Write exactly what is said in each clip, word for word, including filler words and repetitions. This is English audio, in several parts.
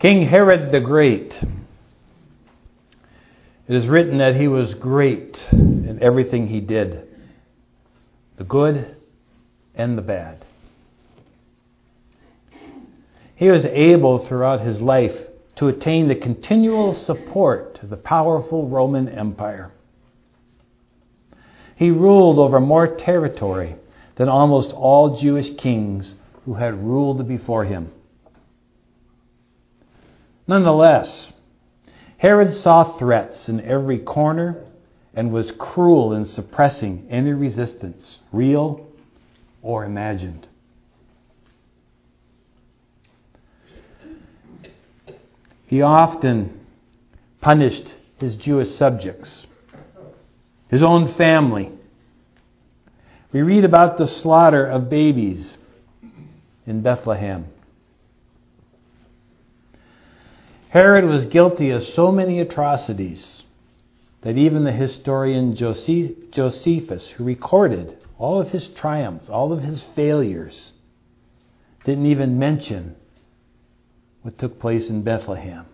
King Herod the Great. It is written that he was great in everything he did, the good and the bad. He was able throughout his life to attain the continual support of the powerful Roman Empire. He ruled over more territory than almost all Jewish kings who had ruled before him. Nonetheless, Herod saw threats in every corner and was cruel in suppressing any resistance, real or imagined. He often punished his Jewish subjects, his own family. We read about the slaughter of babies in Bethlehem. Herod was guilty of so many atrocities that even the historian Josephus, who recorded all of his triumphs, all of his failures, didn't even mention what took place in Bethlehem.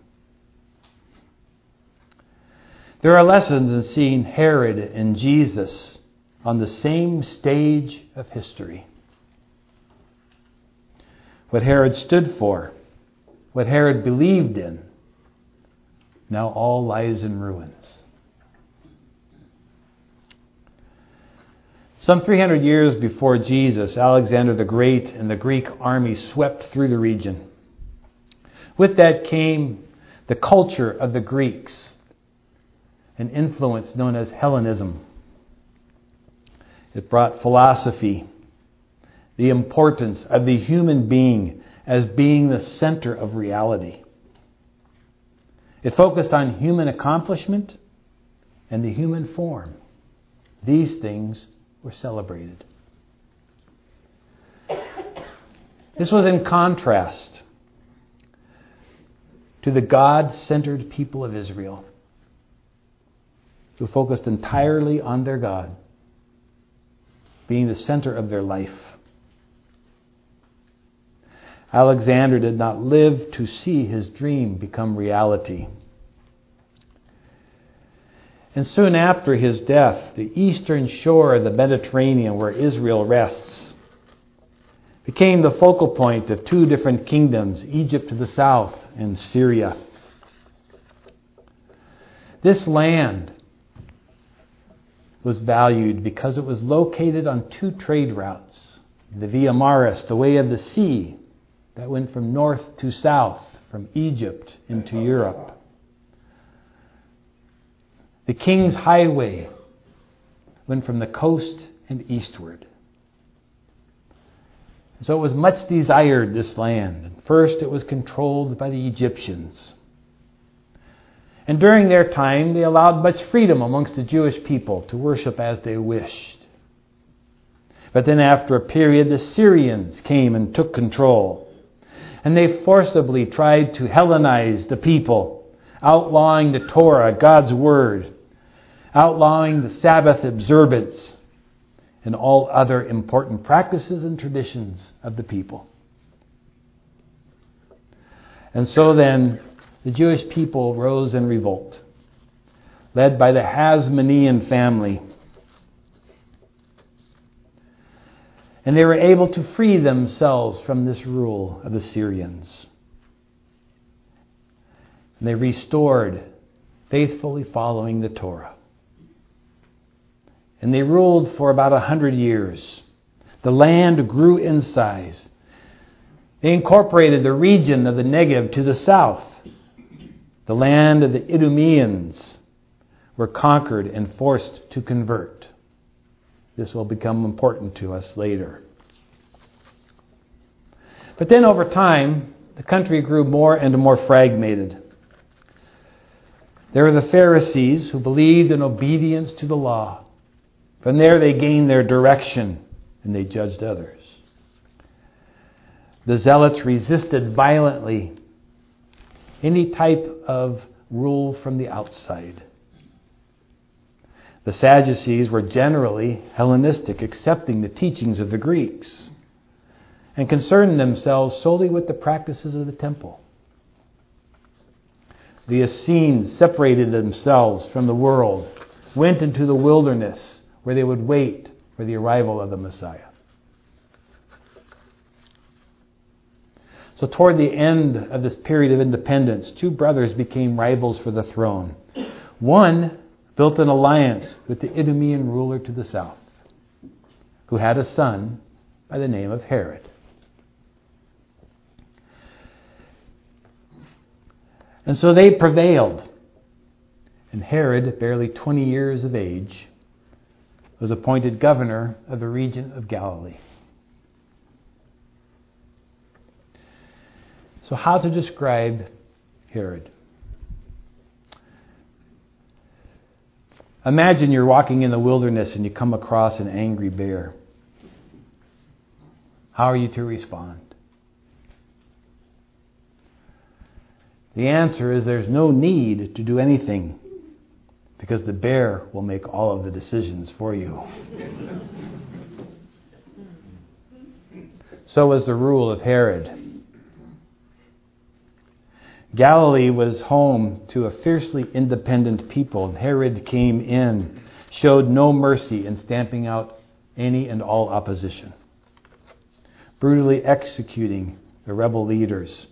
There are lessons in seeing Herod and Jesus on the same stage of history. What Herod stood for, what Herod believed in, now all lies in ruins. Some three hundred years before Jesus, Alexander the Great and the Greek army swept through the region. With that came the culture of the Greeks, an influence known as Hellenism. It brought philosophy, the importance of the human being as being the center of reality. It focused on human accomplishment and the human form. These things were celebrated. This was in contrast to the God-centered people of Israel, who focused entirely on their God being the center of their life. Alexander did not live to see his dream become reality. And soon after his death, the eastern shore of the Mediterranean, where Israel rests, became the focal point of two different kingdoms, Egypt to the south and Syria. This land was valued because it was located on two trade routes. The Via Maris, the way of the sea, that went from north to south, from Egypt into Europe. The King's Highway went from the coast and eastward. So it was much desired, this land. First, it was controlled by the Egyptians. And during their time, they allowed much freedom amongst the Jewish people to worship as they wished. But then after a period, the Syrians came and took control. And they forcibly tried to Hellenize the people, outlawing the Torah, God's Word, outlawing the Sabbath observance, and all other important practices and traditions of the people. And so then, the Jewish people rose in revolt, led by the Hasmonean family. And they were able to free themselves from this rule of the Syrians. And they restored, faithfully following the Torah. And they ruled for about a hundred years. The land grew in size. They incorporated the region of the Negev to the south. The land of the Idumeans were conquered and forced to convert. This will become important to us later. But then over time, the country grew more and more fragmented. There were the Pharisees who believed in obedience to the law. From there they gained their direction and they judged others. The Zealots resisted violently any type of rule from the outside. The Sadducees were generally Hellenistic, accepting the teachings of the Greeks, and concerned themselves solely with the practices of the temple. the Essenes separated themselves from the world, went into the wilderness where they would wait for the arrival of the Messiah. So toward the end of this period of independence, two brothers became rivals for the throne. One built an alliance with the Idumean ruler to the south, who had a son by the name of Herod. And so they prevailed. And Herod, barely twenty years of age, was appointed governor of the region of Galilee. So how to describe Herod? Imagine you're walking in the wilderness and you come across an angry bear. How are you to respond? The answer is there's no need to do anything because the bear will make all of the decisions for you. So was the rule of Herod. Galilee was home to a fiercely independent people. Herod came in, showed no mercy in stamping out any and all opposition, brutally executing the rebel leaders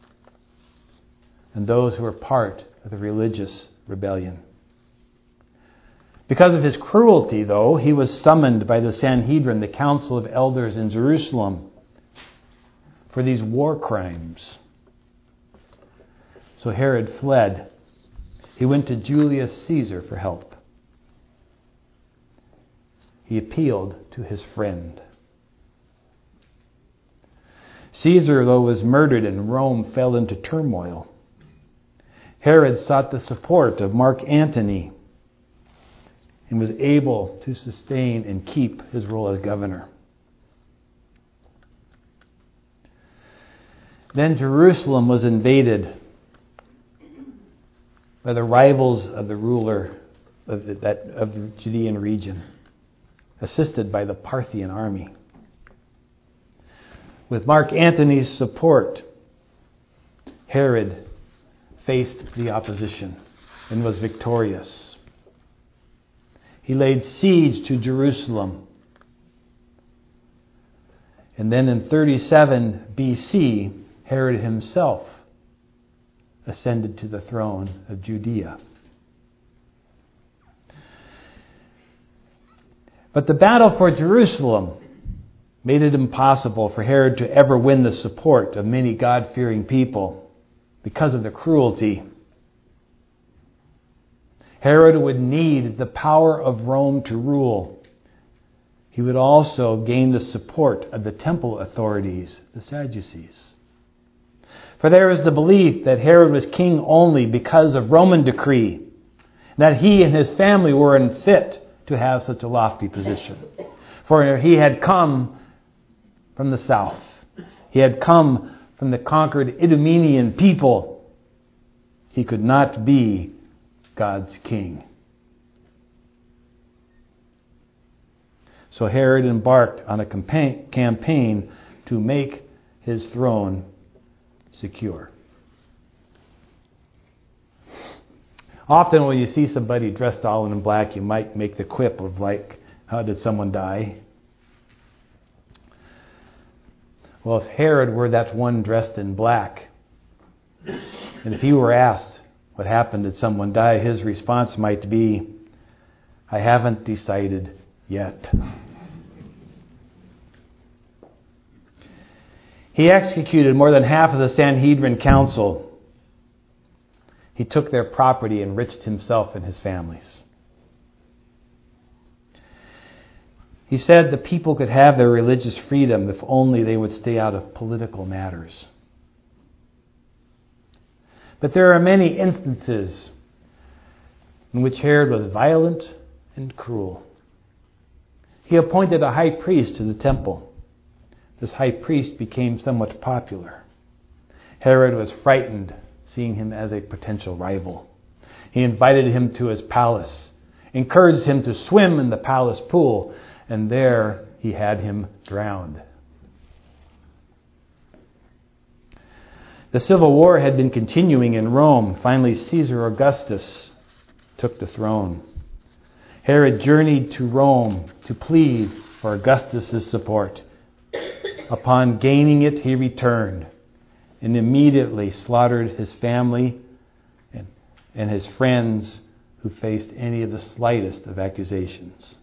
and those who were part of the religious rebellion. Because of his cruelty, though, he was summoned by the Sanhedrin, the council of elders in Jerusalem, for these war crimes. So Herod fled. He went to Julius Caesar for help. He appealed to his friend. Caesar, though, was murdered and Rome fell into turmoil. Herod sought the support of Mark Antony and was able to sustain and keep his role as governor. Then Jerusalem was invaded by the rivals of the ruler of the, that, of the Judean region, assisted by the Parthian army. With Mark Antony's support, Herod faced the opposition and was victorious. He laid siege to Jerusalem. And then in thirty-seven B C, Herod himself ascended to the throne of Judea. But the battle for Jerusalem made it impossible for Herod to ever win the support of many God-fearing people because of the cruelty. Herod would need the power of Rome to rule. He would also gain the support of the temple authorities, the Sadducees. For there is the belief that Herod was king only because of Roman decree, that he and his family were unfit to have such a lofty position. For he had come from the south. He had come from the conquered Idumean people. He could not be God's king. So Herod embarked on a campaign to make his throne secure. Often when you see somebody dressed all in black, you might make the quip of like, how did someone die? Well, if Herod were that one dressed in black, and if he were asked what happened, did someone die, his response might be, I haven't decided yet. He executed more than half of the Sanhedrin council. He took their property and enriched himself and his families. He said the people could have their religious freedom if only they would stay out of political matters. But there are many instances in which Herod was violent and cruel. He appointed a high priest to the temple. This high priest became somewhat popular. Herod was frightened, seeing him as a potential rival. He invited him to his palace, encouraged him to swim in the palace pool, and there he had him drowned. The civil war had been continuing in Rome. Finally, Caesar Augustus took the throne. Herod journeyed to Rome to plead for Augustus' support. Upon gaining it, he returned and immediately slaughtered his family and, and his friends who faced any of the slightest of accusations.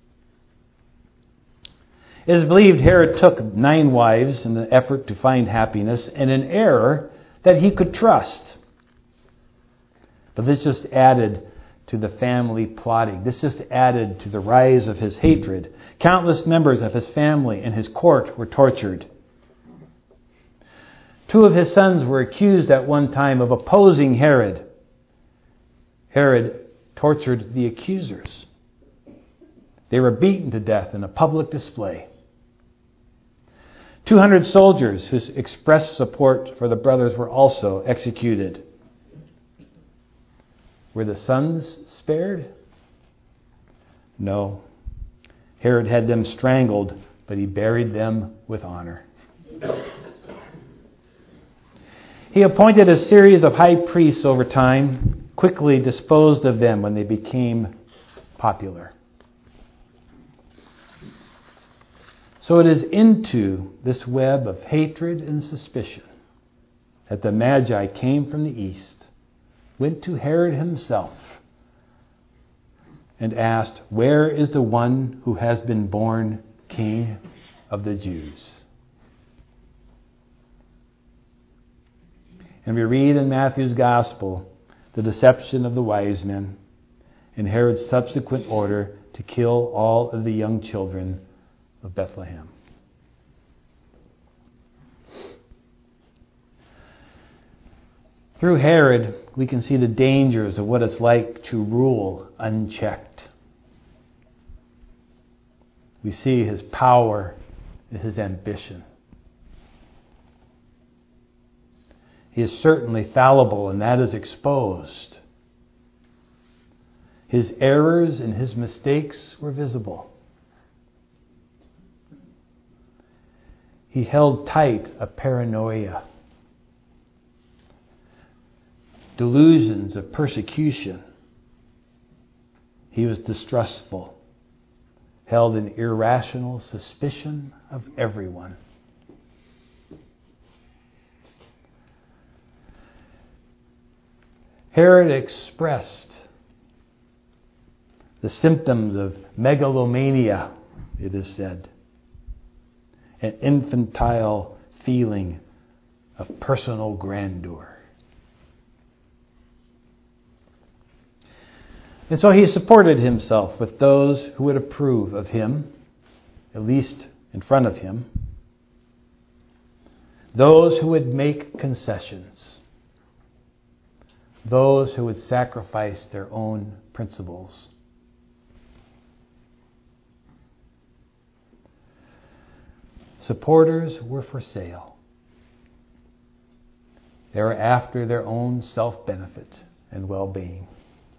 It is believed Herod took nine wives in an effort to find happiness and an heir that he could trust. But this just added to the family plotting. This just added to the rise of his hatred. Countless members of his family and his court were tortured. Two of his sons were accused at one time of opposing Herod. Herod tortured the accusers. They were beaten to death in a public display. two hundred soldiers who expressed support for the brothers were also executed. Were the sons spared? No. Herod had them strangled, but he buried them with honor. He appointed a series of high priests over time, quickly disposed of them when they became popular. So it is into this web of hatred and suspicion that the Magi came from the east, went to Herod himself, and asked, "Where is the one who has been born King of the Jews?" And we read in Matthew's Gospel the deception of the wise men and Herod's subsequent order to kill all of the young children of Bethlehem. Through Herod, we can see the dangers of what it's like to rule unchecked. We see his power and his ambition. He is certainly fallible, and that is exposed. His errors and his mistakes were visible. He held tight a paranoia, delusions of persecution. He was distrustful, held an irrational suspicion of everyone. Herod expressed the symptoms of megalomania, it is said, an infantile feeling of personal grandeur. And so he supported himself with those who would approve of him, at least in front of him, those who would make concessions, those who would sacrifice their own principles. Supporters were for sale. They were after their own self-benefit and well-being.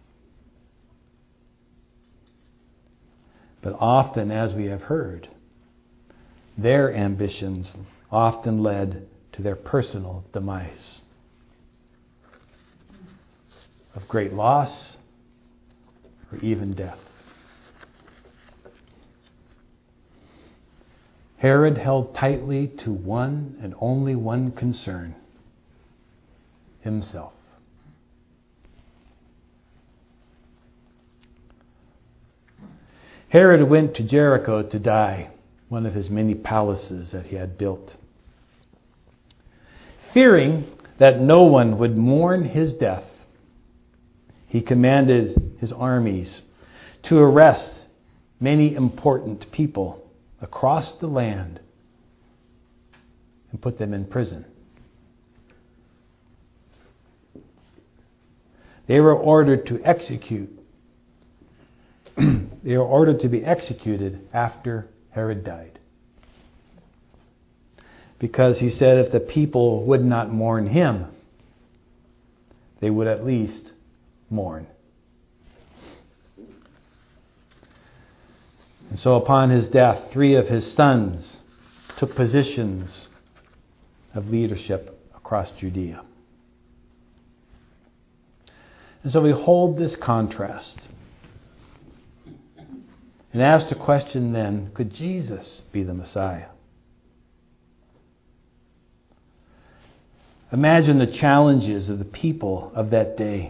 But often, as we have heard, their ambitions often led to their personal demise, of great loss or even death. Herod held tightly to one and only one concern: himself. Herod went to Jericho to die, one of his many palaces that he had built. Fearing that no one would mourn his death, he commanded his armies to arrest many important people across the land and put them in prison. They were ordered to execute. They were ordered to be executed after Herod died. Because he said if the people would not mourn him, they would at least mourn. And so upon his death, three of his sons took positions of leadership across Judea. And so we hold this contrast and ask the question then, could Jesus be the Messiah? Imagine the challenges of the people of that day.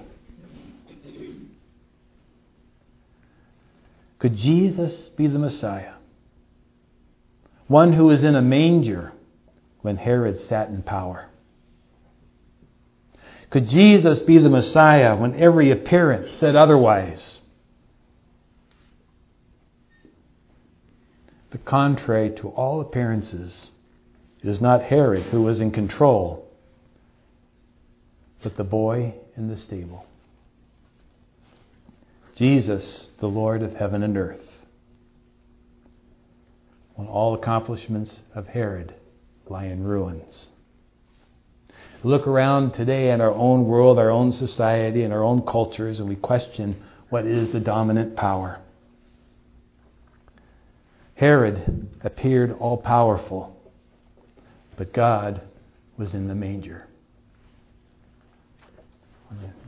Could Jesus be the Messiah? One who was in a manger when Herod sat in power. Could Jesus be the Messiah when every appearance said otherwise? But contrary to all appearances, it is not Herod who was in control, but the boy in the stable. Jesus, the Lord of heaven and earth. When all accomplishments of Herod lie in ruins. Look around today at our own world, our own society, and our own cultures, and we question what is the dominant power. Herod appeared all-powerful, but God was in the manger. Amen.